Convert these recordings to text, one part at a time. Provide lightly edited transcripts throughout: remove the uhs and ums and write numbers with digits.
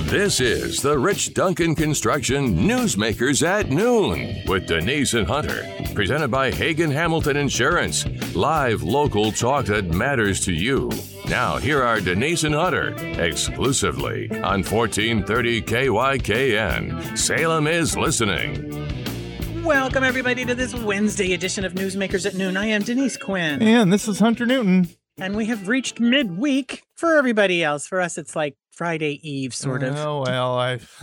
This is the Rich Duncan Construction Newsmakers at Noon with Denise and Hunter. Presented by Hagen Hamilton Insurance. Live local talk that matters to you. Now, here are Denise and Hunter, exclusively on 1430 KYKN. Salem is listening. Welcome, everybody, to this Wednesday edition of Newsmakers at Noon. I am Denise Quinn. And this is Hunter Newton. And we have reached midweek for everybody else. For us, it's like Friday Eve, sort of. Oh, well,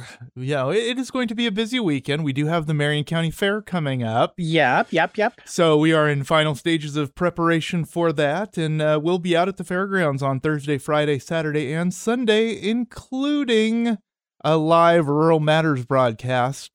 it is going to be a busy weekend. We do have the Marion County Fair coming up. Yep. So we are in final stages of preparation for that, and we'll be out at the fairgrounds on Thursday, Friday, Saturday, and Sunday, including a live Rural Matters broadcast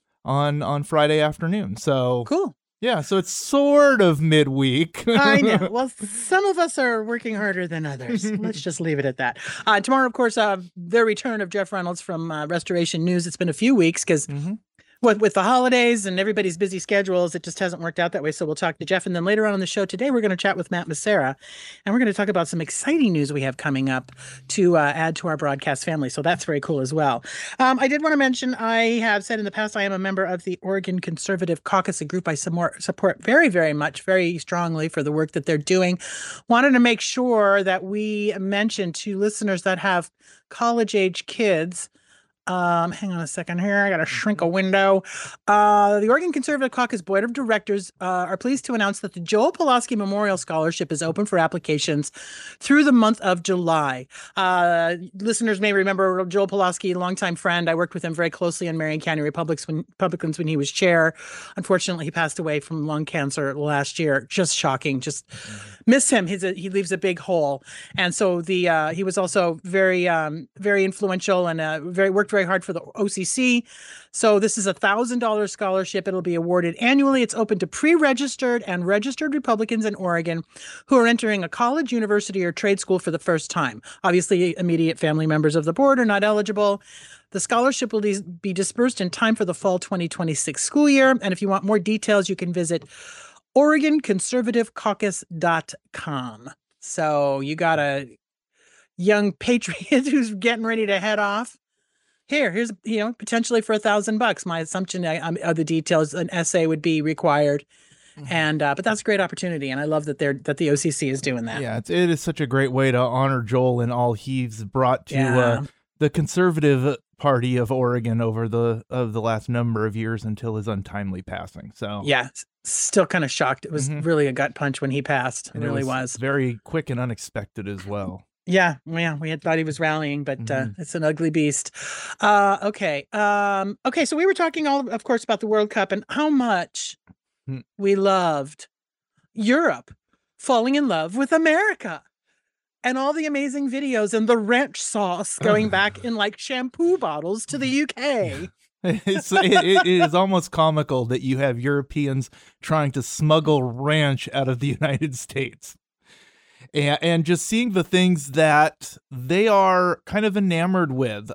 on Friday afternoon. So cool. Yeah, so it's sort of midweek. I know. Well, some of us are working harder than others. Let's just leave it at that. Tomorrow, of course, the return of Jeff Reynolds from Restoration News. It's been a few weeks because with the holidays and everybody's busy schedules, it just hasn't worked out that way. So we'll talk to Jeff. And then later on in the show today, we're going to chat with Matt Massera. And we're going to talk about some exciting news we have coming up to add to our broadcast family. So that's very cool as well. I did want to mention, I have said in the past, I am a member of the Oregon Conservative Caucus, a group I support very, very much, very strongly for the work that they're doing. Wanted to make sure that we mention to listeners that have college-age kids. Hang on a second here. I got to shrink a window. The Oregon Conservative Caucus Board of Directors are pleased to announce that the Joel Pulaski Memorial Scholarship is open for applications through the month of July. Listeners may remember Joel Pulaski, a longtime friend. I worked with him very closely in Marion County Republicans when he was chair. Unfortunately, he passed away from lung cancer last year. Just shocking. Just miss him. He leaves a big hole. And so he was also very influential and worked very hard for the OCC. So this is a $1,000 scholarship. It'll be awarded annually. It's open to pre-registered and registered Republicans in Oregon who are entering a college, university, or trade school for the first time. Obviously, immediate family members of the board are not eligible. The scholarship will be dispersed in time for the fall 2026 school year. And if you want more details, you can visit OregonConservativeCaucus.com. So you got a young patriot who's getting ready to head off. Here's potentially for $1,000. My assumption of the details, an essay would be required, and but that's a great opportunity, and I love that the OCC is doing that. Yeah, it is such a great way to honor Joel and all he's brought to the conservative party of Oregon over the last number of years until his untimely passing. So yeah, still kind of shocked. It was really a gut punch when he passed. It really was very quick and unexpected as well. Yeah, we had thought he was rallying, but it's an ugly beast. Okay, so we were talking of course, about the World Cup and how much we loved Europe falling in love with America and all the amazing videos and the ranch sauce going back in like shampoo bottles to the UK. It is almost comical that you have Europeans trying to smuggle ranch out of the United States. And just seeing the things that they are kind of enamored with,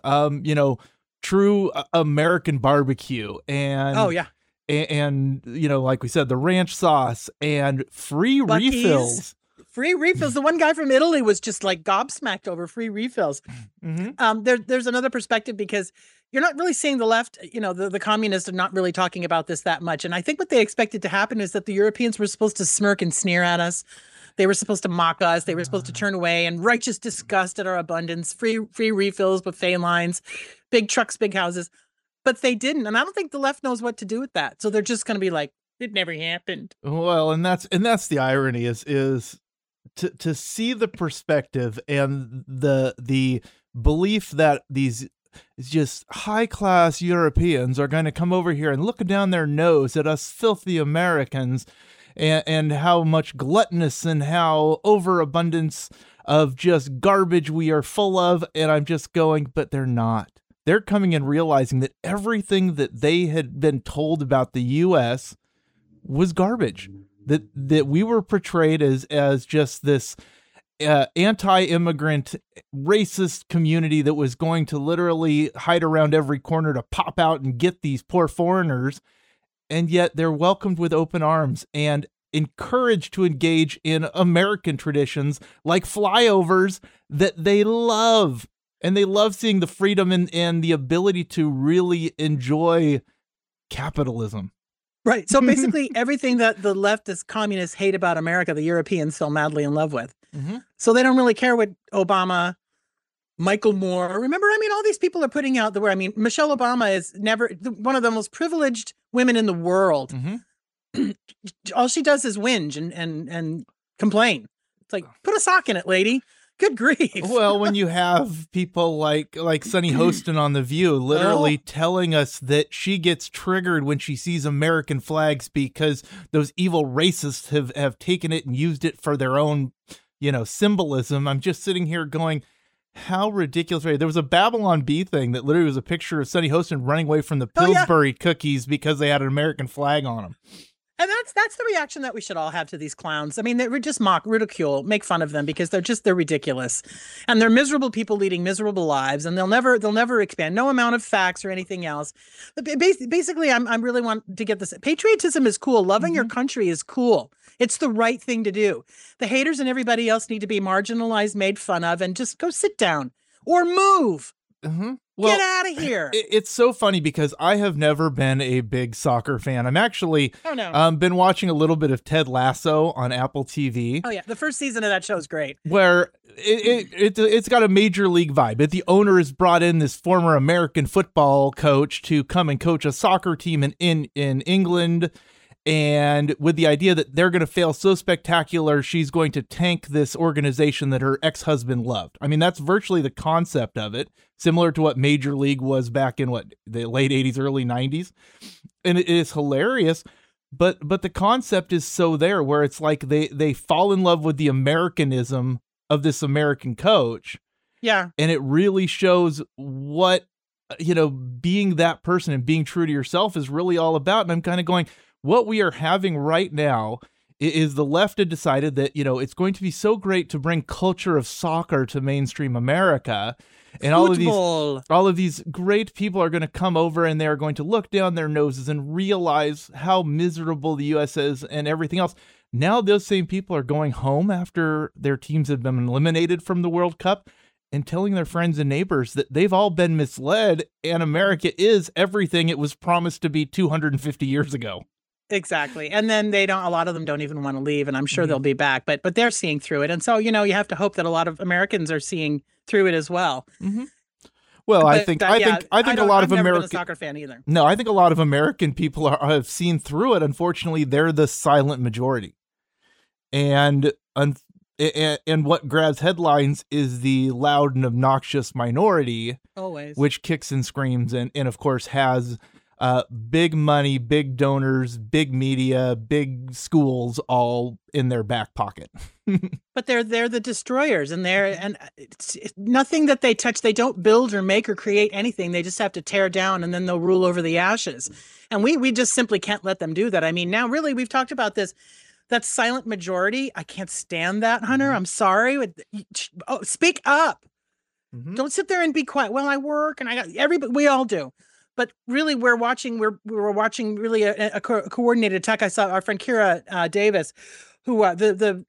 true American barbecue and and like we said, the ranch sauce and free refills. Free refills. The one guy from Italy was just like gobsmacked over free refills. There's another perspective because you're not really seeing the left, the communists are not really talking about this that much. And I think what they expected to happen is that the Europeans were supposed to smirk and sneer at us. They were supposed to mock us. They were supposed to turn away in righteous disgust at our abundance, free refills, buffet lines, big trucks, big houses. But they didn't. And I don't think the left knows what to do with that. So they're just going to be like, it never happened. Well, and that's the irony is to see the perspective and the belief that these just high-class Europeans are going to come over here and look down their nose at us filthy Americans and how much gluttonous and how overabundance of just garbage we are full of. And I'm just going, but they're not. They're coming and realizing that everything that they had been told about the U.S. was garbage. That we were portrayed as just this anti-immigrant racist community that was going to literally hide around every corner to pop out and get these poor foreigners. And yet they're welcomed with open arms and encouraged to engage in American traditions like flyovers that they love. And they love seeing the freedom and the ability to really enjoy capitalism. Right. So basically everything that the leftist communists hate about America, the Europeans fell madly in love with. So they don't really care what Obama, Michael Moore, remember, I mean, all these people are putting out the word. I mean, Michelle Obama is never one of the most privileged women in the world. All she does is whinge and complain. It's like, put a sock in it, lady. Good grief. Well, when you have people like Sunny Hostin on The View literally telling us that she gets triggered when she sees American flags because those evil racists have taken it and used it for their own, symbolism. I'm just sitting here going, how ridiculous. Right? There was a Babylon Bee thing that literally was a picture of Sunny Hostin running away from the Pillsbury cookies because they had an American flag on them. And that's the reaction that we should all have to these clowns. I mean, they just mock, ridicule, make fun of them because they're ridiculous, and they're miserable people leading miserable lives, and they'll never expand. No amount of facts or anything else. But basically, I'm really want to get this. Patriotism is cool. Loving your country is cool. It's the right thing to do. The haters and everybody else need to be marginalized, made fun of, and just go sit down or move. Well, get out of here. It's so funny because I have never been a big soccer fan. I'm actually been watching a little bit of Ted Lasso on Apple TV. Oh yeah, the first season of that show is great. Where it's got a major league vibe. The owner has brought in this former American football coach to come and coach a soccer team in England. And with the idea that they're going to fail so spectacular, she's going to tank this organization that her ex-husband loved. I mean, that's virtually the concept of it, similar to what Major League was back in the late 80s, early 90s. And it is hilarious, but the concept is so there where it's like they fall in love with the Americanism of this American coach. Yeah. And it really shows what, being that person and being true to yourself is really all about. And I'm kind of going, what we are having right now is the left had decided that, it's going to be so great to bring culture of soccer to mainstream America. And Football. all of these great people are going to come over and they're going to look down their noses and realize how miserable the U.S. is and everything else. Now those same people are going home after their teams have been eliminated from the World Cup and telling their friends and neighbors that they've all been misled and America is everything it was promised to be 250 years ago. Exactly. And then a lot of them don't even want to leave, and I'm sure they'll be back, but they're seeing through it. And so, you have to hope that a lot of Americans are seeing through it as well. Well, I think a lot of I've never been American a soccer fan either. No, I think a lot of American people have seen through it. Unfortunately, they're the silent majority. And what grabs headlines is the loud and obnoxious minority, always, which kicks and screams and of course has big money, big donors, big media, big schools all in their back pocket. But they're the destroyers, and it's nothing that they touch. They don't build or make or create anything. They just have to tear down, and then they'll rule over the ashes. And we just simply can't let them do that. I mean, now really we've talked about this. That silent majority, I can't stand that, Hunter. I'm sorry. Speak up. Don't sit there and be quiet. Well, I work and we all do. But really, we were watching really a coordinated attack. I saw our friend Kira Davis, who the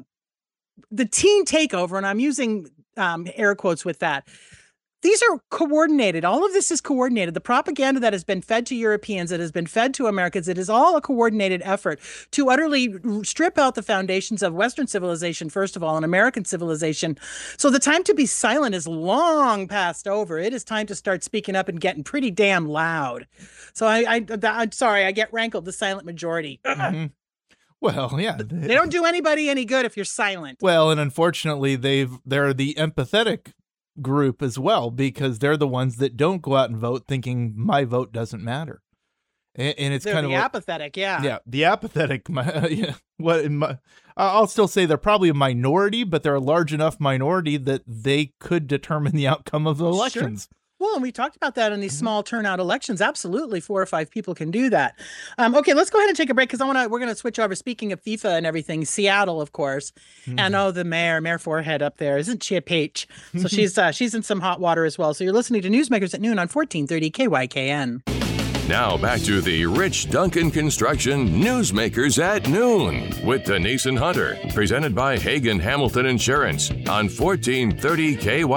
teen takeover, and I'm using air quotes with that. These are coordinated. All of this is coordinated. The propaganda that has been fed to Europeans, that has been fed to Americans, it is all a coordinated effort to utterly strip out the foundations of Western civilization, first of all, and American civilization. So the time to be silent is long past over. It is time to start speaking up and getting pretty damn loud. So I'm sorry, I get rankled, the silent majority. Well, yeah. They don't do anybody any good if you're silent. Well, and unfortunately, they're the empathetic group as well, because they're the ones that don't go out and vote thinking my vote doesn't matter. And it's they're kind the of apathetic. Yeah, the apathetic. I'll still say they're probably a minority, but they're a large enough minority that they could determine the outcome of the elections. Sure. Well, and we talked about that in these small turnout elections. Absolutely, 4 or 5 people can do that. Okay, let's go ahead and take a break because we're going to switch over. Speaking of FIFA and everything, Seattle, of course, and the Mayor Forehead up there, isn't she a peach? So she's in some hot water as well. So you're listening to Newsmakers at Noon on 1430 KYKN. Now back to the Rich Duncan Construction Newsmakers at Noon with Denise and Hunter, presented by Hagen Hamilton Insurance on 1430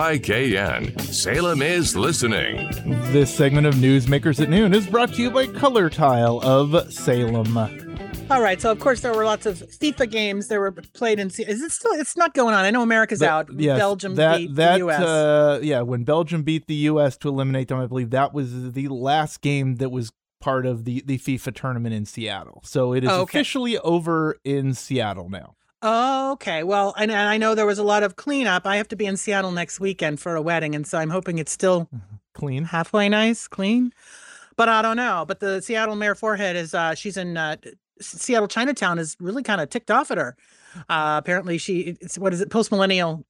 KYKN. Salem is listening. This segment of Newsmakers at Noon is brought to you by Color Tile of Salem. All right, so of course there were lots of FIFA games that were played in. Is it still? It's not going on. I know America's out. Yes, Belgium beat the U.S. When Belgium beat the U.S. to eliminate them, I believe that was the last game that was part of the FIFA tournament in Seattle. So it is officially over in Seattle now. Oh, okay. Well, and I know there was a lot of cleanup. I have to be in Seattle next weekend for a wedding, and so I'm hoping it's still clean, halfway nice, clean. But I don't know. But the Seattle Mayor Forehead is she's in Seattle Chinatown is really kind of ticked off at her. Apparently it's what is it? Post-millennial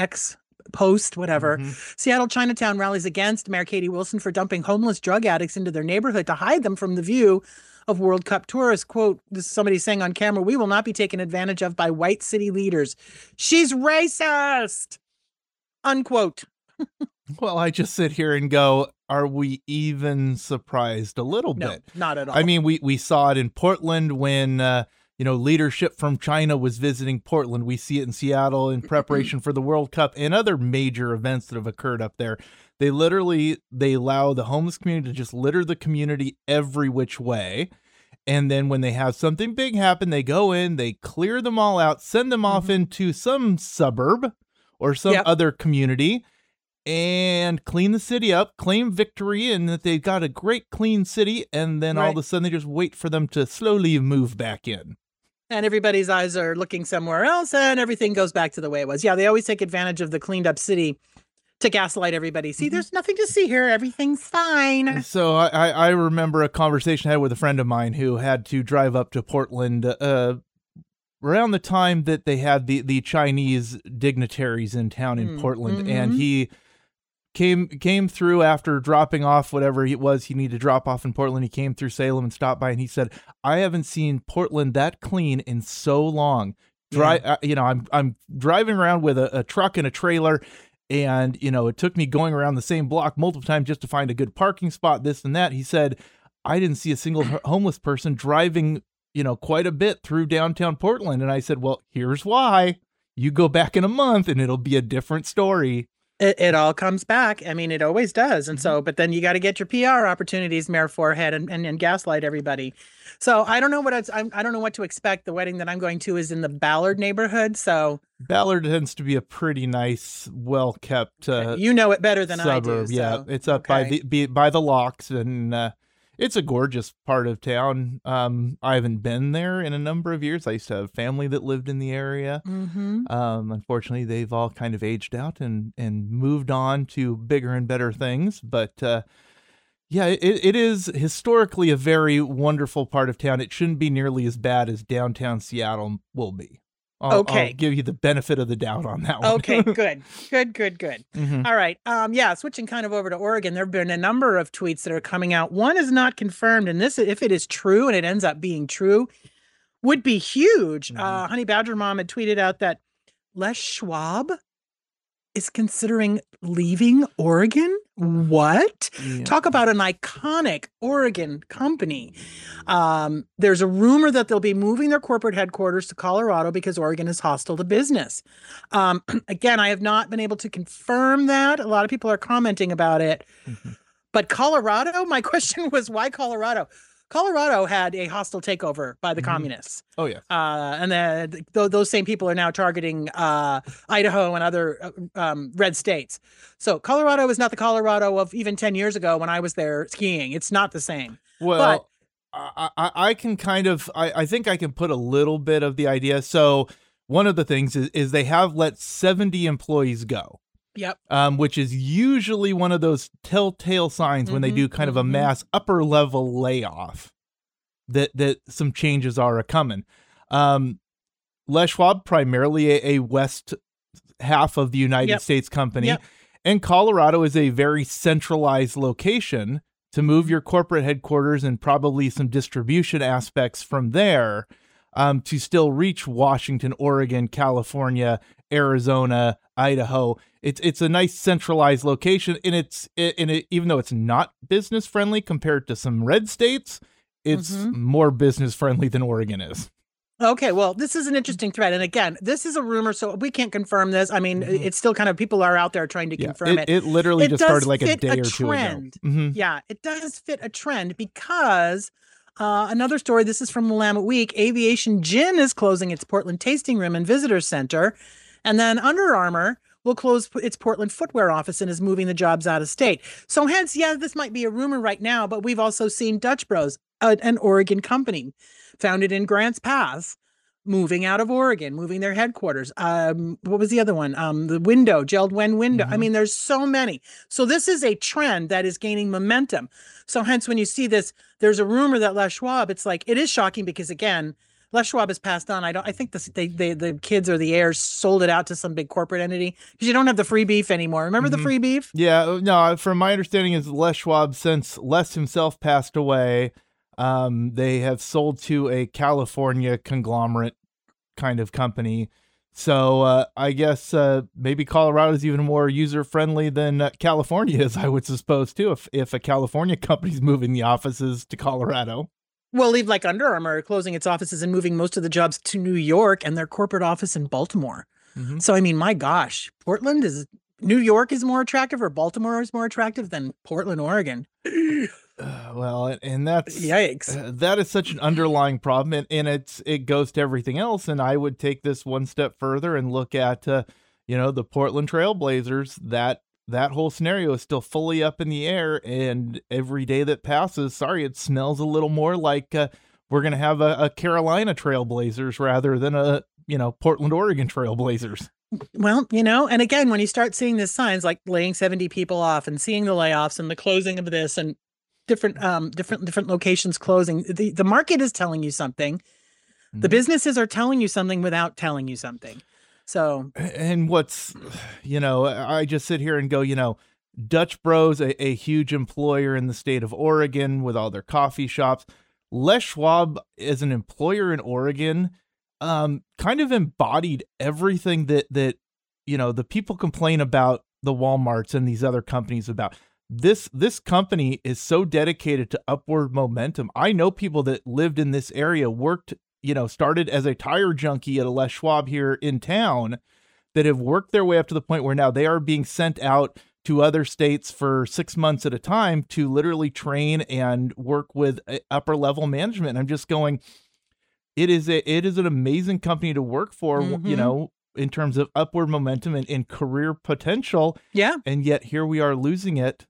post, whatever. Seattle Chinatown rallies against Mayor Katie Wilson for dumping homeless drug addicts into their neighborhood to hide them from the view of World Cup tourists. Quote, this is somebody saying on camera, "We will not be taken advantage of by white city leaders. She's racist." Unquote. Well, I just sit here and go, are we even surprised a little bit? No, not at all. I mean, we saw it in Portland when, leadership from China was visiting Portland. We see it in Seattle in preparation for the World Cup and other major events that have occurred up there. They allow the homeless community to just litter the community every which way. And then when they have something big happen, they go in, they clear them all out, send them off into some suburb or some other community, and clean the city up, claim victory, and that they've got a great clean city, and then all of a sudden they just wait for them to slowly move back in. And everybody's eyes are looking somewhere else, and everything goes back to the way it was. Yeah, they always take advantage of the cleaned up city to gaslight everybody. See, there's nothing to see here. Everything's fine. So I remember a conversation I had with a friend of mine who had to drive up to Portland around the time that they had the Chinese dignitaries in town in Portland, and he came through after dropping off whatever it was he needed to drop off in Portland. He came through Salem and stopped by, and he said, "I haven't seen Portland that clean in so long." I'm driving around with a truck and a trailer, and it took me going around the same block multiple times just to find a good parking spot, this and that. He said, "I didn't see a single homeless person driving quite a bit through downtown Portland." And I said, well, here's why. You go back in a month and it'll be a different story. It all comes back. I mean, it always does. And so, but then you got to get your PR opportunities, Mayor Forehead, and gaslight everybody. So I don't know I don't know what to expect. The wedding that I'm going to is in the Ballard neighborhood. So Ballard tends to be a pretty nice, well-kept you know it better than suburb. I do. Yeah, it's up by the locks, and it's a gorgeous part of town. I haven't been there in a number of years. I used to have family that lived in the area. Unfortunately, they've all kind of aged out and moved on to bigger and better things. But it is historically a very wonderful part of town. It shouldn't be nearly as bad as downtown Seattle will be. I'll give you the benefit of the doubt on that one. Okay, good. All right. Switching kind of over to Oregon, there have been a number of tweets that are coming out. One is not confirmed, and this, if it is true and it ends up being true, would be huge. Honey Badger Mom had tweeted out that Les Schwab is considering leaving Oregon. What? Yeah. Talk about an iconic Oregon company. There's a rumor that they'll be moving their corporate headquarters to Colorado because Oregon is hostile to business. Again, I have not been able to confirm that. A lot of people are commenting about it. But Colorado, my question was, why Colorado? Colorado had a hostile takeover by the communists. Oh, yeah. And then those same people are now targeting Idaho and other red states. So Colorado is not the Colorado of even 10 years ago when I was there skiing. It's not the same. Well, I can I think I can put a little bit of the idea. So one of the things is they have let 70 employees go. Yep. Which is usually one of those telltale signs when they do kind of a mass upper level layoff that some changes are coming. Les Schwab, primarily a west half of the United States company, and Colorado is a very centralized location to move your corporate headquarters and probably some distribution aspects from there. to still reach Washington, Oregon, California, Arizona, Idaho. It's a nice centralized location, and even though it's not business friendly compared to some red states, it's more business friendly than Oregon is. Okay, well, this is an interesting thread. And again, this is a rumor, so we can't confirm this. I mean, it's still kind of, people are out there trying to confirm it. It literally just started like a day or two ago. Yeah, it does fit a trend because another story, this is from Willamette Week, Aviation Gin is closing its Portland Tasting Room and Visitor Center. And then Under Armour will close its Portland footwear office and is moving the jobs out of state. So hence, yeah, this might be a rumor right now, but we've also seen Dutch Bros, an Oregon company founded in Grants Pass, moving out of Oregon, moving their headquarters. What was the other one? The Window, JELD-WEN Window. I mean, there's so many. So this is a trend that is gaining momentum. So hence, when you see this, there's a rumor that Les Schwab, it's like, it is shocking because, again, Les Schwab has passed on. I think the kids or the heirs sold it out to some big corporate entity because you don't have the free beef anymore. Remember the free beef? Yeah, no, from my understanding is Les Schwab, since Les himself passed away, they have sold to a California conglomerate kind of company. So I guess maybe Colorado is even more user-friendly than California is, I would suppose, too, if a California company's moving the offices to Colorado. Well, leave like Under Armour closing its offices and moving most of the jobs to New York and their corporate office in Baltimore. So, I mean, my gosh, New York is more attractive or Baltimore is more attractive than Portland, Oregon. Well, and that's yikes. That is such an underlying problem, and it goes to everything else. And I would take this one step further and look at the Portland Trailblazers. That whole scenario is still fully up in the air, and every day that passes, it smells a little more like we're gonna have a Carolina Trailblazers rather than a Portland, Oregon Trailblazers. Well, and again, when you start seeing these signs like laying 70 people off and seeing the layoffs and the closing of this and different locations closing, the market is telling you something. The businesses are telling you something without telling you something. So, and what's, I just sit here and go, Dutch Bros, a huge employer in the state of Oregon with all their coffee shops. Les Schwab as an employer in Oregon, kind of embodied everything that the people complain about the Walmarts and these other companies about. This company is so dedicated to upward momentum. I know people that lived in this area, worked, started as a tire junkie at a Les Schwab here in town, that have worked their way up to the point where now they are being sent out to other states for 6 months at a time to literally train and work with upper level management. I'm just going, it is an amazing company to work for, in terms of upward momentum and career potential. Yeah. And yet here we are losing it.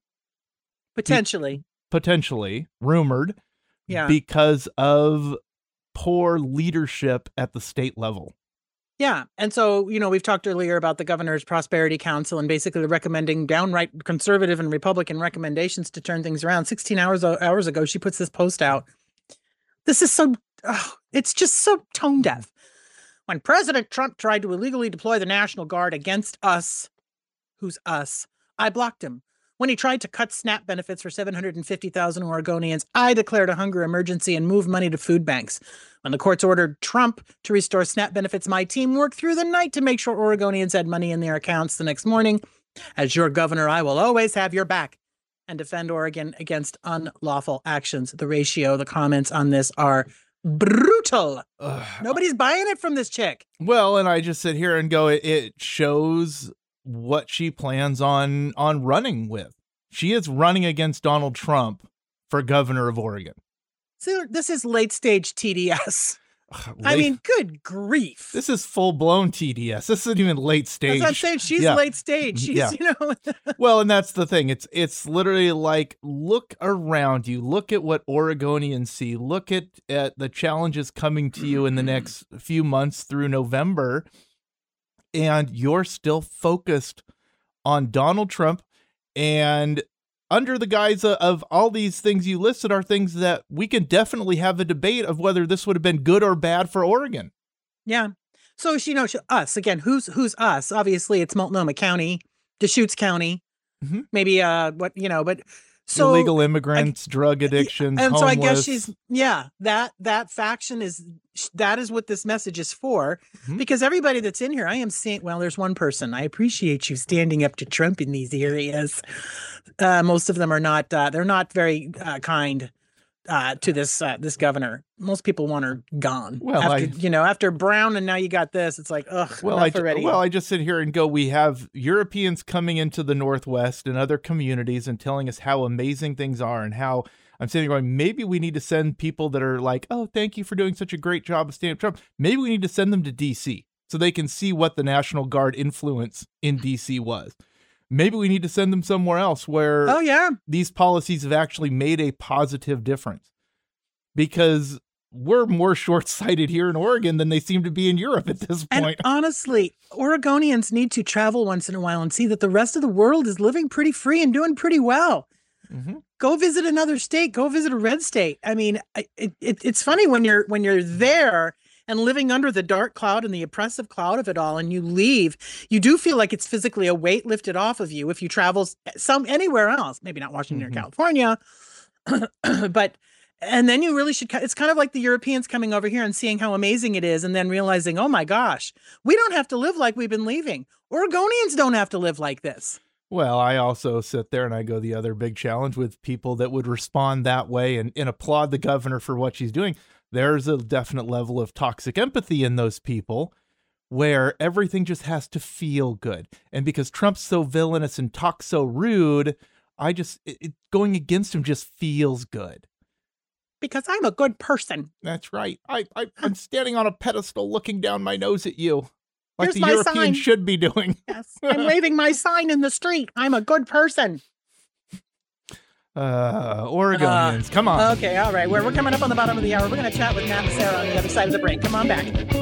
Potentially rumored. Yeah. Because of poor leadership at the state level. Yeah. And so, we've talked earlier about the governor's prosperity council and basically recommending downright conservative and Republican recommendations to turn things around. 16 hours ago, she puts this post out. This is it's just so tone deaf. When President Trump tried to illegally deploy the National Guard against us, who's us, I blocked him. When he tried to cut SNAP benefits for 750,000 Oregonians, I declared a hunger emergency and moved money to food banks. When the courts ordered Trump to restore SNAP benefits, my team worked through the night to make sure Oregonians had money in their accounts the next morning. As your governor, I will always have your back and defend Oregon against unlawful actions. The comments on this are brutal. Nobody's buying it from this chick. Well, and I just sit here and go, it shows what she plans on running with. She is running against Donald Trump for governor of Oregon. So this is late stage TDS. I mean, good grief. This is full blown TDS. This isn't even late stage. That's what I'm saying. She's late stage. She's, Well, and that's the thing. It's literally like, look around you. Look at what Oregonians see. Look at the challenges coming to you in the next few months through November. And you're still focused on Donald Trump, and under the guise of all these things you listed are things that we can definitely have a debate of whether this would have been good or bad for Oregon. Yeah. So, us again, who's us? Obviously it's Multnomah County, Deschutes County, maybe, but So illegal immigrants, drug addictions, and homeless. so I guess that faction is what this message is for, because everybody that's in here, I am seeing, well, there's one person. I appreciate you standing up to Trump in these areas. Most of them are not, they're not very kind to this governor. Most people want her gone. Well, after Brown, and now you got this. It's like, ugh, enough already. Well, I just sit here and go, we have Europeans coming into the Northwest and other communities and telling us how amazing things are, and how I'm sitting there going, maybe we need to send people that are like, oh, thank you for doing such a great job of standing up Trump. Maybe we need to send them to D.C. so they can see what the National Guard influence in D.C. was. Maybe we need to send them somewhere else where these policies have actually made a positive difference, because we're more short-sighted here in Oregon than they seem to be in Europe at this point. And honestly, Oregonians need to travel once in a while and see that the rest of the world is living pretty free and doing pretty well. Go visit another state. Go visit a red state. I mean, it's funny when you're there and living under the dark cloud and the oppressive cloud of it all, and you leave, you do feel like it's physically a weight lifted off of you if you travel anywhere else, maybe not Washington or California, and then you really should, it's kind of like the Europeans coming over here and seeing how amazing it is, and then realizing, oh my gosh, we don't have to live like we've been leaving. Oregonians don't have to live like this. Well, I also sit there and I go the other big challenge with people that would respond that way and applaud the governor for what she's doing. There's a definite level of toxic empathy in those people where everything just has to feel good. And because Trump's so villainous and talks so rude, going against him just feels good. Because I'm a good person. That's right. I'm standing on a pedestal looking down my nose at you. Like Here's the Europeans should be doing. Yes, I'm waving my sign in the street. I'm a good person. Oregonians, come on. Okay, all right. We're coming up on the bottom of the hour. We're going to chat with Matt and Sarah on the other side of the break. Come on back.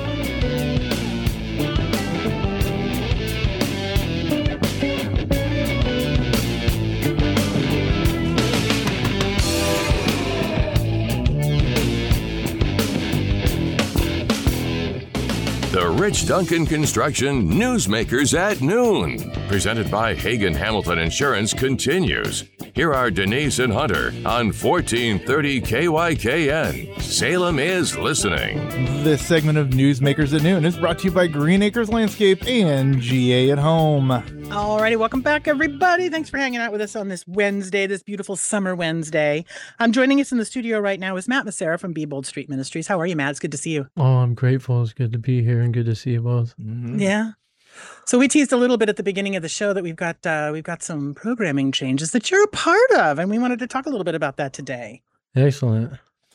The Rich Duncan Construction Newsmakers at Noon, presented by Hagen Hamilton Insurance, continues. Here are Denise and Hunter on 1430 KYKN. Salem is listening. This segment of Newsmakers at Noon is brought to you by Green Acres Landscape and GA at Home. Alrighty, welcome back, everybody. Thanks for hanging out with us on this Wednesday, this beautiful summer Wednesday. Joining us in the studio right now is Matt Massera from Be Bold Street Ministries. How are you, Matt? It's good to see you. Oh, I'm grateful. It's good to be here and good to see you both. Yeah. So we teased a little bit at the beginning of the show that we've got some programming changes that you're a part of, and we wanted to talk a little bit about that today. Excellent.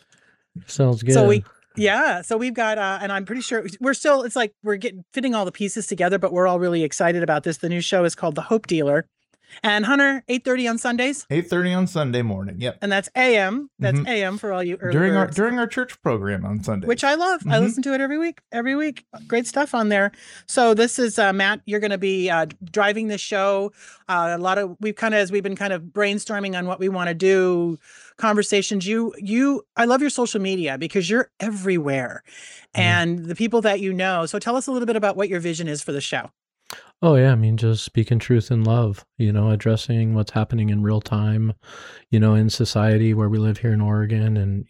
Sounds good. So we've got, and I'm pretty sure it's like we're fitting all the pieces together, but we're all really excited about this. The new show is called The Hope Dealer. And Hunter, 8:30 on Sundays? 8:30 on Sunday morning, yep. And that's AM. That's AM for all you early during our church program on Sunday. Which I love. I listen to it every week. Great stuff on there. So this is, Matt, you're going to be driving the show. As we've been kind of brainstorming on what we want to do, conversations. I love your social media because you're everywhere. And the people that you know. So tell us a little bit about what your vision is for the show. Oh, yeah. I mean, just speaking truth in love, addressing what's happening in real time, in society where we live here in Oregon, and,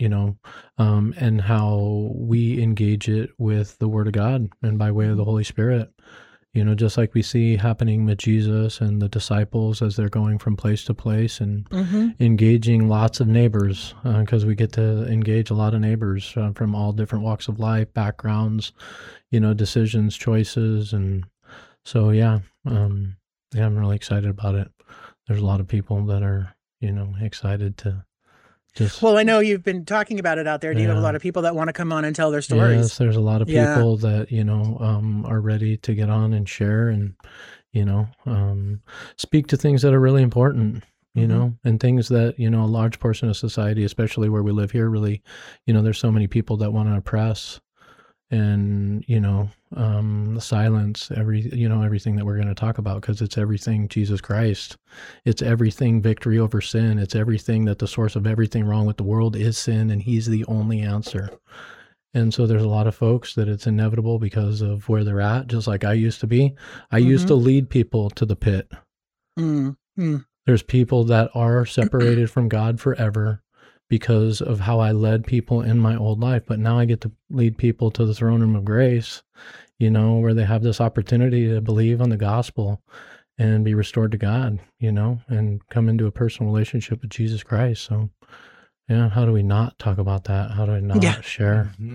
and how we engage it with the Word of God and by way of the Holy Spirit, just like we see happening with Jesus and the disciples as they're going from place to place and engaging lots of neighbors, because we get to engage a lot of neighbors from all different walks of life, backgrounds, decisions, choices, and so, I'm really excited about it. There's a lot of people that are, excited to just... Well, I know you've been talking about it out there. Do you have a lot of people that want to come on and tell their stories? Yes, there's a lot of people that, are ready to get on and share and, speak to things that are really important, and things that, a large portion of society, especially where we live here, really, there's so many people that want to oppress and, silence everything that we're going to talk about, because it's everything Jesus Christ. It's everything victory over sin. It's everything that the source of everything wrong with the world is sin, and he's the only answer. And so there's a lot of folks that it's inevitable because of where they're at, just like I used to be. I used to lead people to the pit. There's people that are separated from God forever because of how I led people in my old life. But now I get to lead people to the throne room of grace, where they have this opportunity to believe on the gospel and be restored to God, and come into a personal relationship with Jesus Christ. So, yeah, how do we not talk about that? How do I not share? Mm-hmm.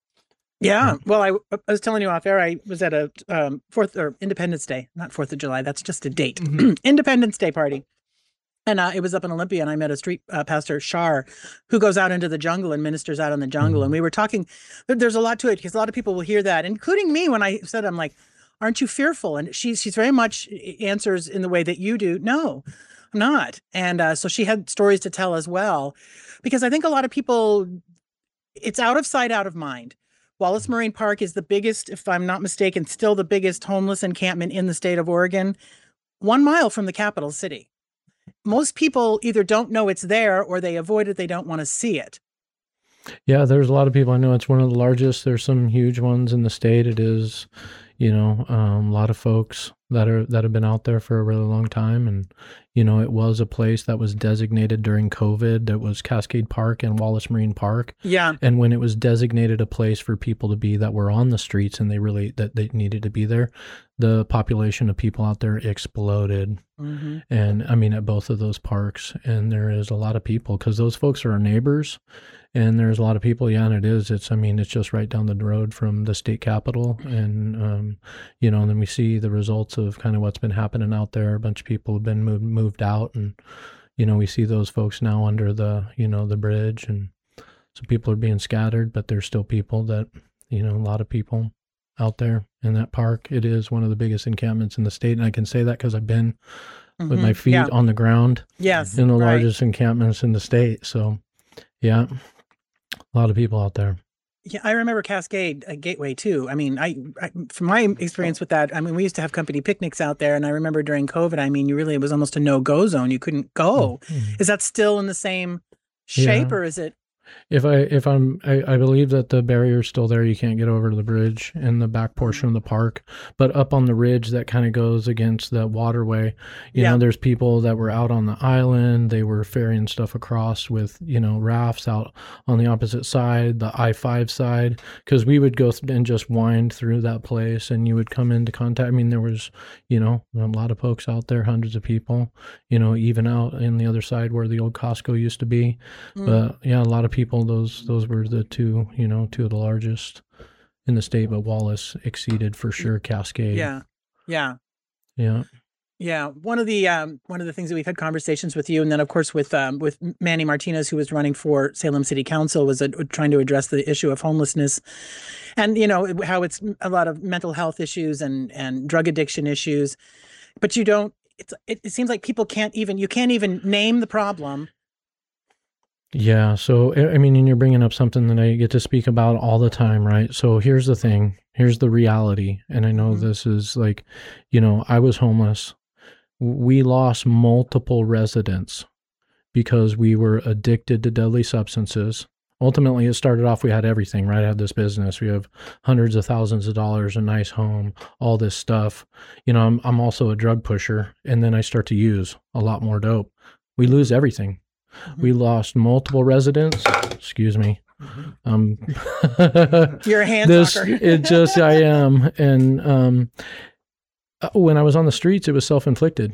Yeah. Well, I was telling you off air, I was at a Independence Day, not 4th of July. That's just a date. Mm-hmm. Independence Day party. And it was up in Olympia, and I met a street pastor, Shar, who goes out into the jungle and ministers out in the jungle. And we were talking, there's a lot to it because a lot of people will hear that, including me when I said, I'm like, aren't you fearful? And she's very much answers in the way that you do. No, I'm not. And so she had stories to tell as well, because I think a lot of people, it's out of sight, out of mind. Wallace Marine Park is the biggest, if I'm not mistaken, still the biggest homeless encampment in the state of Oregon, 1 mile from the capital city. Most people either don't know it's there or they avoid it. They don't want to see it. Yeah, there's a lot of people. I know it's one of the largest. There's some huge ones in the state. It is, a lot of folks that have been out there for a really long time. And, it was a place that was designated during COVID. That was Cascade Park and Wallace Marine Park. Yeah. And when it was designated a place for people to be that were on the streets and that they needed to be there, the population of people out there exploded. Mm-hmm. And I mean, at both of those parks, and there is a lot of people because those folks are our neighbors. And there's a lot of people, and it is. It's just right down the road from the state capitol, and and then we see the results of kind of what's been happening out there. A bunch of people have been moved out, and we see those folks now under the the bridge, and so people are being scattered, but there's still people that a lot of people out there in that park. It is one of the biggest encampments in the state, and I can say that because I've been with my feet on the ground. Yes, in the largest encampments in the state. So, yeah. A lot of people out there. Yeah, I remember Cascade Gateway too. I mean, I from my experience with that, we used to have company picnics out there, and I remember during COVID, it was almost a no-go zone. You couldn't go. Mm-hmm. Is that still in the same shape, or is it? I believe that the barrier is still there. You can't get over to the bridge in the back portion of the park, but up on the ridge that kind of goes against the waterway, there's people that were out on the island. They were ferrying stuff across with, rafts out on the opposite side, the I-5 side, because we would go and just wind through that place, and you would come into contact. There was, a lot of folks out there, hundreds of people, even out in the other side where the old Costco used to be. But yeah, a lot of people, those were the two of the largest in the state, but Wallace exceeded for sure Cascade. Yeah. One of the things that we've had conversations with you, and then of course with Manny Martinez, who was running for Salem City Council, was trying to address the issue of homelessness, and how it's a lot of mental health issues and drug addiction issues, but it seems like you can't even name the problem. Yeah. So, and you're bringing up something that I get to speak about all the time, right? So here's the thing. Here's the reality. And I know this is like, I was homeless. We lost multiple residents because we were addicted to deadly substances. Ultimately, it started off, we had everything, right? I had this business. We have hundreds of thousands of dollars, a nice home, all this stuff. I'm also a drug pusher. And then I start to use a lot more dope. We lose everything. We lost multiple residents. Excuse me. You're a hand talker. I am. And when I was on the streets, it was self-inflicted.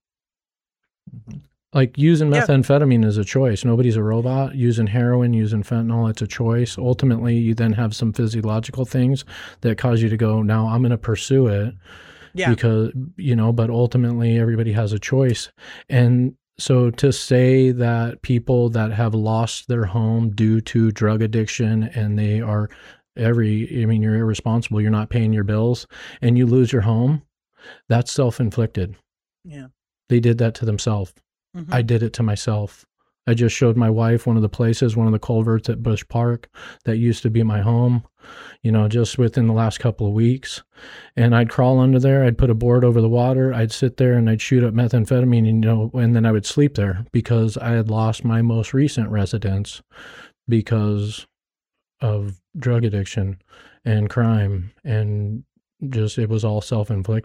Like using methamphetamine is a choice. Nobody's a robot. Using heroin, using fentanyl, it's a choice. Ultimately, you then have some physiological things that cause you to go, now I'm going to pursue it. Yeah. Because, but ultimately everybody has a choice. And so to say that people that have lost their home due to drug addiction and they are you're irresponsible, you're not paying your bills, and you lose your home, that's self-inflicted. Yeah. They did that to themselves. Mm-hmm. I did it to myself. I just showed my wife one of the culverts at Bush Park that used to be my home, just within the last couple of weeks. And I'd crawl under there. I'd put a board over the water. I'd sit there and I'd shoot up methamphetamine, and then I would sleep there because I had lost my most recent residence because of drug addiction and crime, and just, it was all self-inflicted.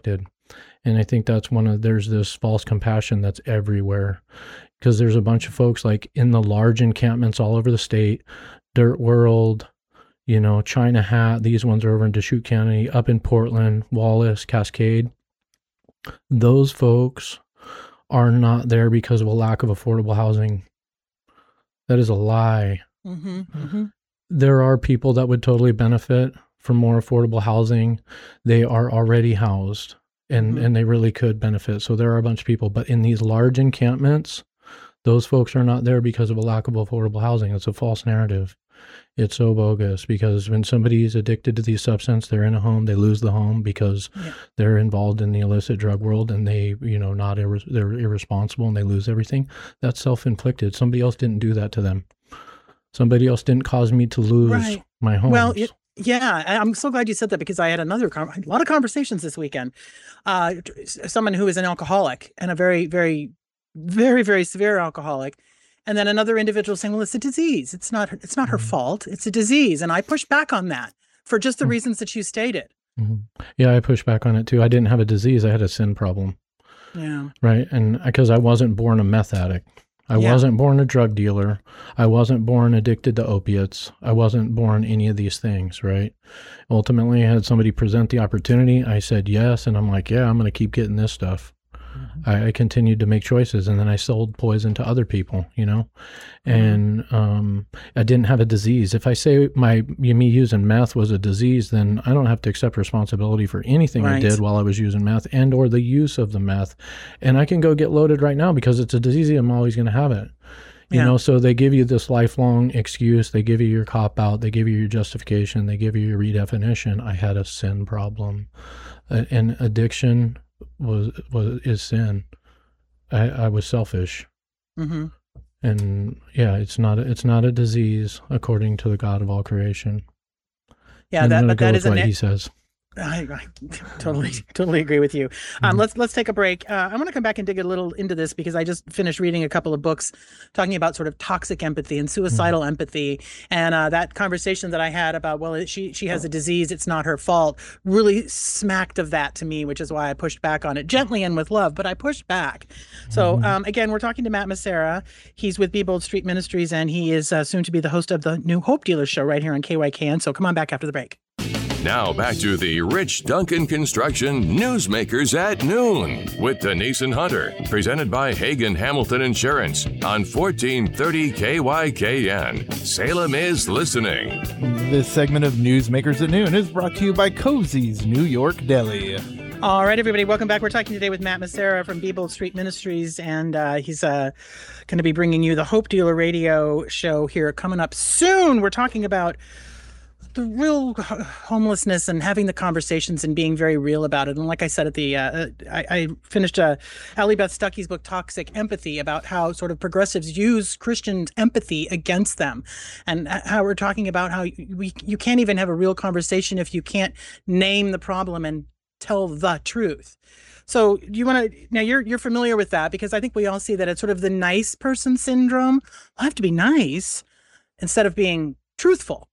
And I think that's there's this false compassion that's everywhere, because there's a bunch of folks like in the large encampments all over the state, Dirt World, China Hat, these ones are over in Deschutes County, up in Portland, Wallace, Cascade. Those folks are not there because of a lack of affordable housing. That is a lie. Mm-hmm, mm-hmm. There are people that would totally benefit from more affordable housing. They are already housed, and they really could benefit. So there are a bunch of people, but in these large encampments, those folks are not there because of a lack of affordable housing. It's a false narrative. It's so bogus, because when somebody is addicted to these substances, they're in a home, they lose the home because they're involved in the illicit drug world, and they, they're irresponsible and they lose everything. That's self-inflicted. Somebody else didn't do that to them. Somebody else didn't cause me to lose my home. Well, yeah, I'm so glad you said that, because I had a lot of conversations this weekend. Someone who is an alcoholic, and a very, very, very, very severe alcoholic. And then another individual saying, well, it's a disease. It's not her fault. It's a disease. And I pushed back on that for just the reasons that you stated. Mm-hmm. Yeah, I pushed back on it too. I didn't have a disease. I had a sin problem. Yeah. Right. And because I wasn't born a meth addict. I wasn't born a drug dealer. I wasn't born addicted to opiates. I wasn't born any of these things, right? Ultimately, I had somebody present the opportunity. I said yes. And I'm like, yeah, I'm going to keep getting this stuff. I continued to make choices, and then I sold poison to other people, and I didn't have a disease. If I say me using meth was a disease, then I don't have to accept responsibility for anything I did while I was using meth and or the use of the meth. And I can go get loaded right now because it's a disease. I'm always going to have it. You know, so they give you this lifelong excuse. They give you your cop out. They give you your justification. They give you your redefinition. I had a sin problem, and addiction is sin. I was selfish, and it's not a disease according to the God of all creation. Yeah, that is what he says. I totally agree with you. Let's take a break. I want to come back and dig a little into this, because I just finished reading a couple of books talking about sort of toxic empathy and suicidal empathy, and that conversation that I had about, well, she has a disease, it's not her fault, really smacked of that to me, which is why I pushed back on it gently and with love, but I pushed back. So again, we're talking to Matt Massera. He's with Be Bold Street Ministries, and he is soon to be the host of the new Hope Dealers show right here on KYKN. So come on back after the break. Now back to the Rich Duncan Construction Newsmakers at Noon with Denise and Hunter, presented by Hagen Hamilton Insurance on 1430 KYKN. Salem is listening. This segment of Newsmakers at Noon is brought to you by Cozy's New York Deli. All right, everybody, welcome back. We're talking today with Matt Massera from Be Bold Street Ministries, and he's going to be bringing you the Hope Dealer radio show here coming up soon. We're talking about the real homelessness and having the conversations and being very real about it. And like I said, I finished Allie Beth Stuckey's book, Toxic Empathy, about how sort of progressives use Christian empathy against them, and how we're talking about how you can't even have a real conversation if you can't name the problem and tell the truth. So you want to, now you're familiar with that, because I think we all see that it's sort of the nice person syndrome. I have to be nice instead of being truthful.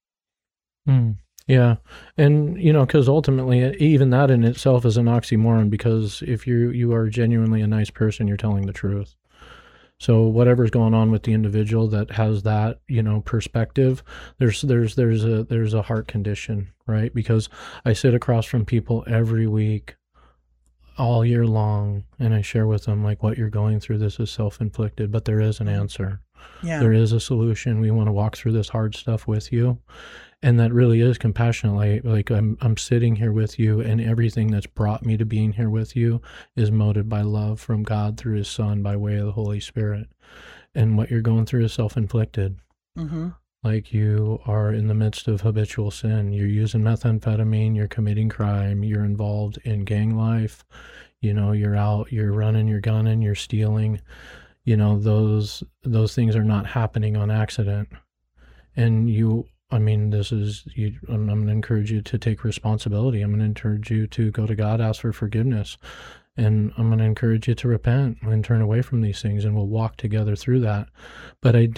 Yeah. And, because ultimately, even that in itself is an oxymoron, because if you are genuinely a nice person, you're telling the truth. So whatever's going on with the individual that has that, perspective, there's a heart condition, right? Because I sit across from people every week, all year long, and I share with them, like, what you're going through, this is self-inflicted, but there is an answer. Yeah. There is a solution. We want to walk through this hard stuff with you. And that really is compassionate. Like I'm sitting here with you, and everything that's brought me to being here with you is motivated by love from God through his Son by way of the Holy Spirit. And what you're going through is self-inflicted. Mm-hmm. Like, you are in the midst of habitual sin. You're using methamphetamine, you're committing crime, you're involved in gang life, you're out, you're running, you're gunning, you're stealing. Those things are not happening on accident. And I'm going to encourage you to take responsibility. I'm going to encourage you to go to God, ask for forgiveness. And I'm going to encourage you to repent and turn away from these things, and we'll walk together through that. But we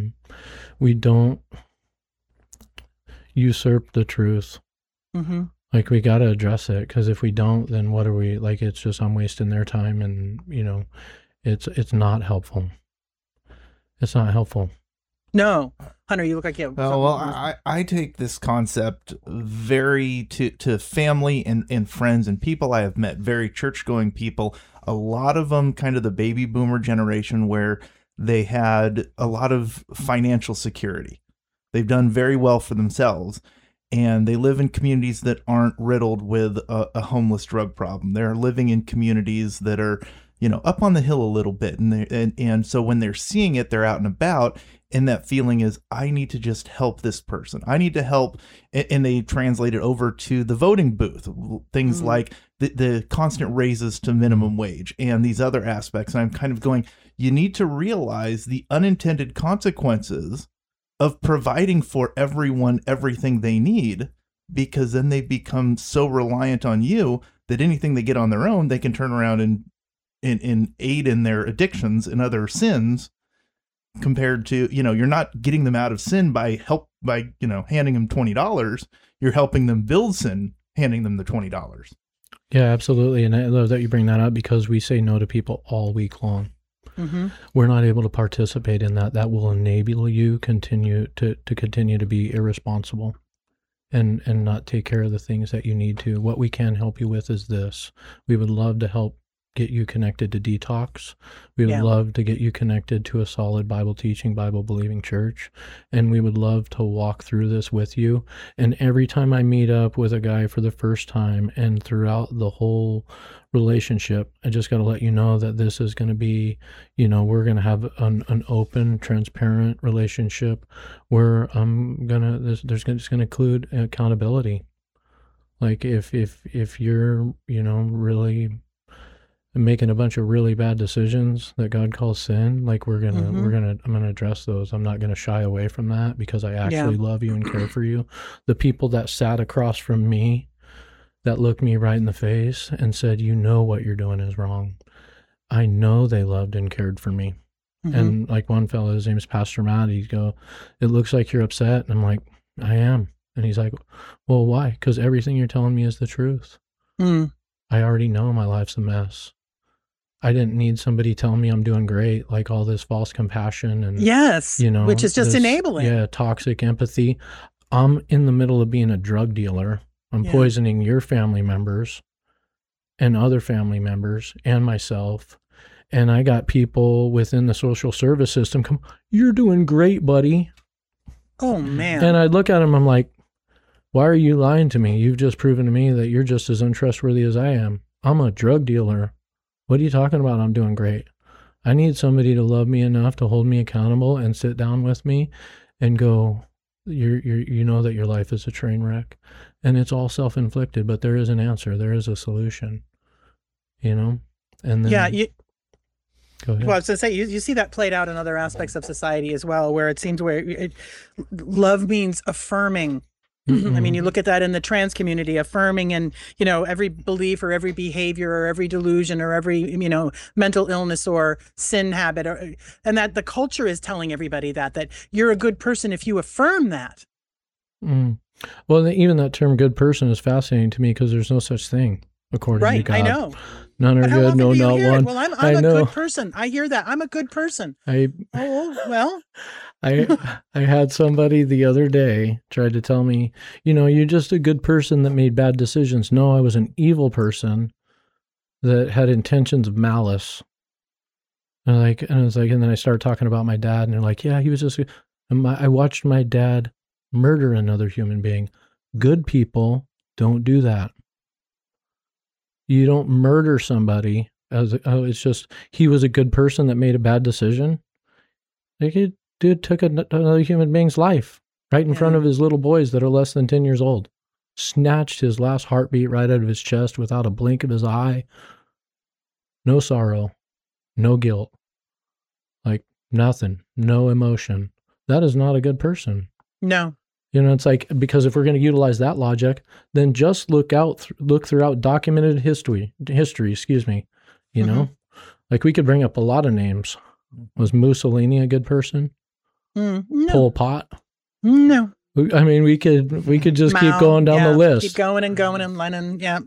don't usurp the truth. Mm-hmm. Like, we got to address it, because if we don't, then what are we, like, it's just, I'm wasting their time, and, it's not helpful. It's not helpful. No. Hunter, you look like you have Oh, well, I take this concept very to family and friends and people I have met, very church-going people, a lot of them kind of the baby boomer generation where they had a lot of financial security. They've done very well for themselves, and they live in communities that aren't riddled with a homeless drug problem. They're living in communities that are, up on the hill a little bit. And so when they're seeing it, they're out and about, and that feeling is, I need to just help this person. I need to help. And they translate it over to the voting booth, things like the constant raises to minimum wage and these other aspects. And I'm kind of going, you need to realize the unintended consequences of providing for everyone everything they need, because then they become so reliant on you that anything they get on their own, they can turn around and aid in their addictions and other sins, compared to, you're not getting them out of sin by handing them $20. You're helping them build sin, handing them the $20. Yeah, absolutely. And I love that you bring that up, because we say no to people all week long. Mm-hmm. We're not able to participate in that. That will enable you continue to be irresponsible and not take care of the things that you need to. What we can help you with is this. We would love to help get you connected to Detox. We would love to get you connected to a solid Bible teaching, Bible believing church. And we would love to walk through this with you. And every time I meet up with a guy for the first time and throughout the whole relationship, I just got to let you know that this is going to be, we're going to have an open, transparent relationship where it's going to include accountability. Like if you're, really making a bunch of really bad decisions that God calls sin, like I'm gonna address those. I'm not gonna shy away from that, because I actually love you and care for you. The people that sat across from me, that looked me right in the face and said, what you're doing is wrong, I know they loved and cared for me. Mm-hmm. And like one fellow, his name is Pastor Matt, he'd go, it looks like you're upset. And I'm like, I am. And he's like, well, why? Because everything you're telling me is the truth. I already know my life's a mess. I didn't need somebody telling me I'm doing great, like all this false compassion and which is just enabling. Yeah, toxic empathy. I'm in the middle of being a drug dealer. I'm poisoning your family members and other family members and myself. And I got people within the social service system come, you're doing great, buddy. Oh, man. And I'd look at him, I'm like, why are you lying to me? You've just proven to me that you're just as untrustworthy as I am. I'm a drug dealer. What are you talking about? I'm doing great. I need somebody to love me enough to hold me accountable and sit down with me and go, you know that your life is a train wreck, and it's all self-inflicted, but there is an answer. There is a solution, and then. Yeah. Go ahead. Well, I was going to say, you see that played out in other aspects of society as well, where it seems love means affirming. Mm-hmm. I mean, you look at that in the trans community, affirming and, every belief or every behavior or every delusion or every, mental illness or sin habit, and that the culture is telling everybody that you're a good person if you affirm that. Well, even that term good person is fascinating to me, because there's no such thing according to God. I know. None are good, no, not one. Well, I'm a good person. I hear that. I'm a good person. I had somebody the other day tried to tell me, you're just a good person that made bad decisions. No, I was an evil person that had intentions of malice. And then I started talking about my dad, and they're like, yeah, he was just, I watched my dad murder another human being. Good people don't do that. You don't murder somebody it's just, he was a good person that made a bad decision. Like, dude took another human being's life right in front of his little boys that are less than 10 years old. Snatched his last heartbeat right out of his chest without a blink of his eye. No sorrow, no guilt, like nothing, no emotion. That is not a good person. No. It's like, because if we're going to utilize that logic, then just look throughout documented history, like we could bring up a lot of names. Was Mussolini a good person? No. Pol Pot? No. I mean, we could just keep Mao, going down the list. Keep going and going, and Lenin. Yeah.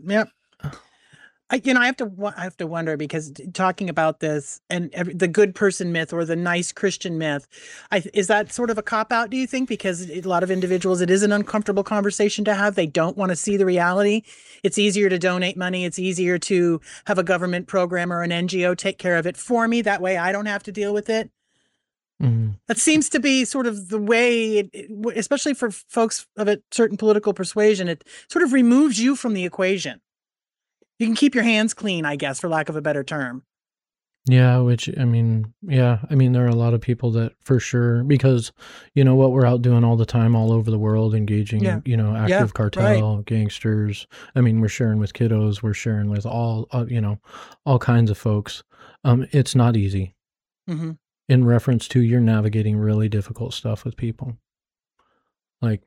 I have to wonder, because talking about this and the good person myth or the nice Christian myth, is that sort of a cop out, do you think? Because a lot of individuals, it is an uncomfortable conversation to have. They don't want to see the reality. It's easier to donate money. It's easier to have a government program or an NGO take care of it for me. That way I don't have to deal with it. That seems to be sort of the way, especially for folks of a certain political persuasion, it sort of removes you from the equation. You can keep your hands clean, I guess, for lack of a better term. Yeah, there are a lot of people that for sure, because, what we're out doing all the time, all over the world, engaging, active cartel, gangsters. I mean, we're sharing with kiddos, we're sharing with all kinds of folks. It's not easy. Mm-hmm. In reference to, you're navigating really difficult stuff with people. Like,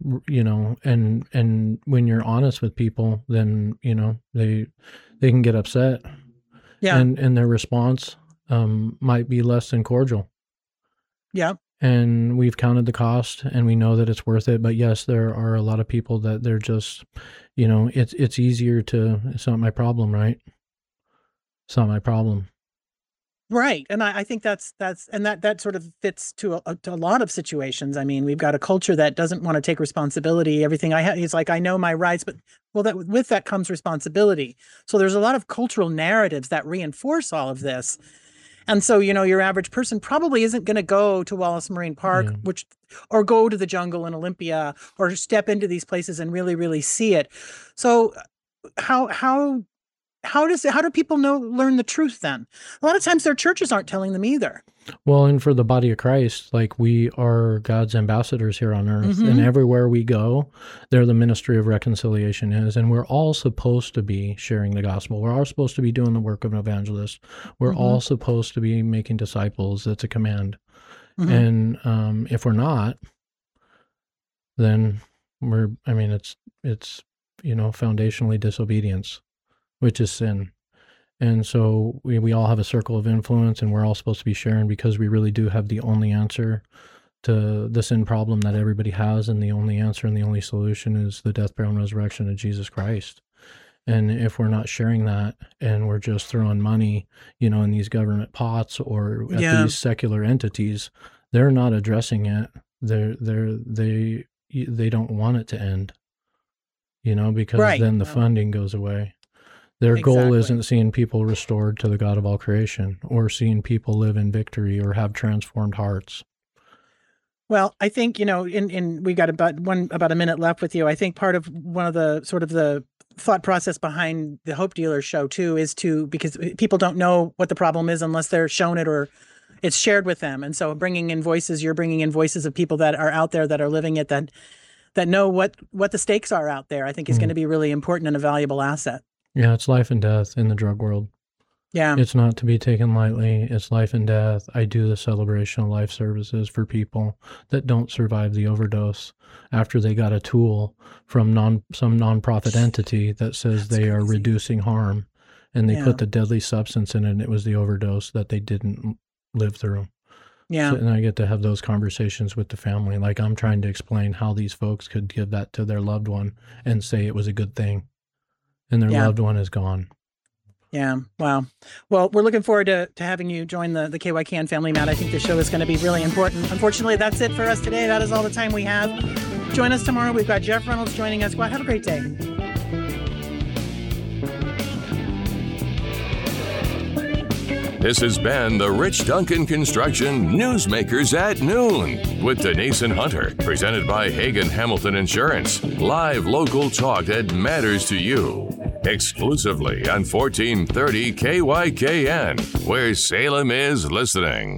and when you're honest with people, then, they can get upset. Yeah. And their response might be less than cordial. Yeah. And we've counted the cost and we know that it's worth it. But yes, there are a lot of people that they're just, it's easier to, it's not my problem, right? It's not my problem. Right. And I think that sort of fits to a lot of situations. I mean, we've got a culture that doesn't want to take responsibility. Everything I have is like, I know my rights, but with that comes responsibility. So there's a lot of cultural narratives that reinforce all of this. And so, your average person probably isn't going to go to Wallace Marine Park, or go to the jungle in Olympia, or step into these places and really, really see it. So how do people learn the truth then? A lot of times their churches aren't telling them either. Well, and for the body of Christ, like, we are God's ambassadors here on earth, and everywhere we go, there the ministry of reconciliation is, and we're all supposed to be sharing the gospel. We're all supposed to be doing the work of an evangelist. We're all supposed to be making disciples. That's a command. And if we're not, then it's foundationally disobedience, which is sin. And so we all have a circle of influence, and we're all supposed to be sharing, because we really do have the only answer to the sin problem that everybody has. And the only answer and the only solution is the death, burial, and resurrection of Jesus Christ. And if we're not sharing that, and we're just throwing money, in these government pots or at these secular entities, they're not addressing it. They don't want it to end, because then the funding goes away. Their goal isn't seeing people restored to the God of all creation, or seeing people live in victory or have transformed hearts. Well, I think, we got about a minute left with you. I think part of one of the sort of the thought process behind the Hope Dealers show too is because people don't know what the problem is unless they're shown it or it's shared with them. And so you're bringing in voices of people that are out there that are living it, that know what the stakes are out there, I think is going to be really important and a valuable asset. Yeah, it's life and death in the drug world. Yeah. It's not to be taken lightly. It's life and death. I do the celebration of life services for people that don't survive the overdose after they got a tool from some nonprofit entity that says they are reducing harm, and they put the deadly substance in it, and it was the overdose that they didn't live through. Yeah. And I get to have those conversations with the family. Like, I'm trying to explain how these folks could give that to their loved one and say it was a good thing. And their loved one is gone. Yeah. Wow. Well, we're looking forward to having you join the KYCAN family, Matt. I think the show is going to be really important. Unfortunately, that's it for us today. That is all the time we have. Join us tomorrow. We've got Jeff Reynolds joining us. Have a great day. This has been the Rich Duncan Construction Newsmakers at Noon with Denise and Hunter, presented by Hagen Hamilton Insurance. Live local talk that matters to you. Exclusively on 1430 KYKN, where Salem is listening.